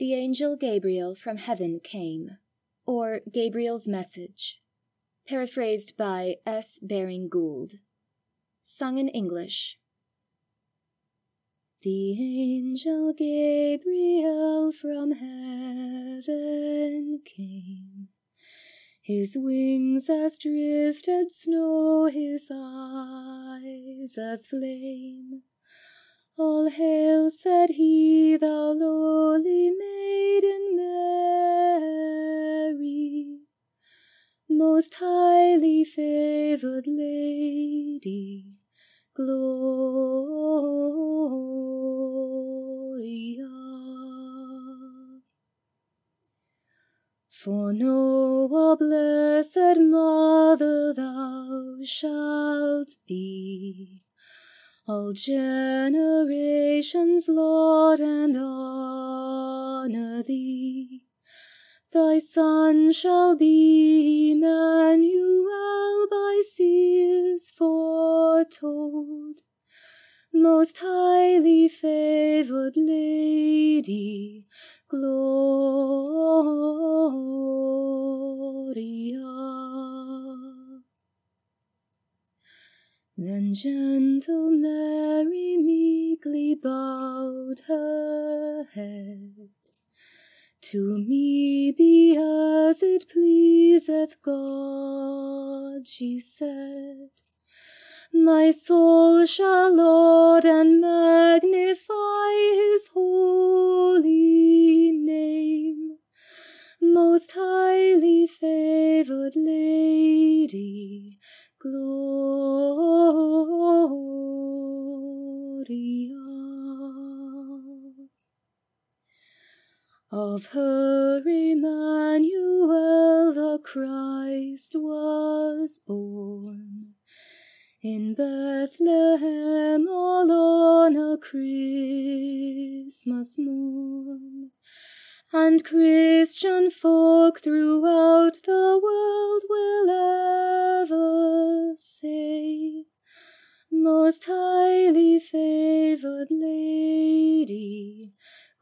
The angel Gabriel from heaven came, or Gabriel's Message, paraphrased by S. Baring Gould. Sung in English. The angel Gabriel from heaven came, his wings as drifted snow, his eyes as flame. All hail, said he, thou lowly maiden Mary, most highly favored lady, Gloria. For know, a blessed mother thou shalt be, all generations laud and honor thee. Thy Son shall be Emmanuel, by seers foretold, most highly favored lady, Gloria. Then gentle Mary meekly bowed her head. To me be as it pleaseth God, she said. My soul shall laud and magnify his holy name, most highly favored lady, Gloria. Of her Emmanuel the Christ was born, in Bethlehem all on a Christmas morn. And Christian folk throughout the world will ever say, most highly favored lady,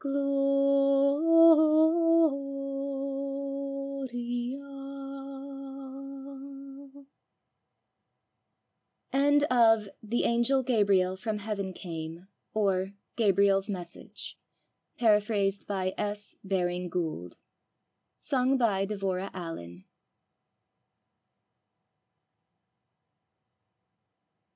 Gloria. End of The Angel Gabriel from Heaven Came, or Gabriel's Message, paraphrased by S. Baring Gould. Sung by Devorah Allen.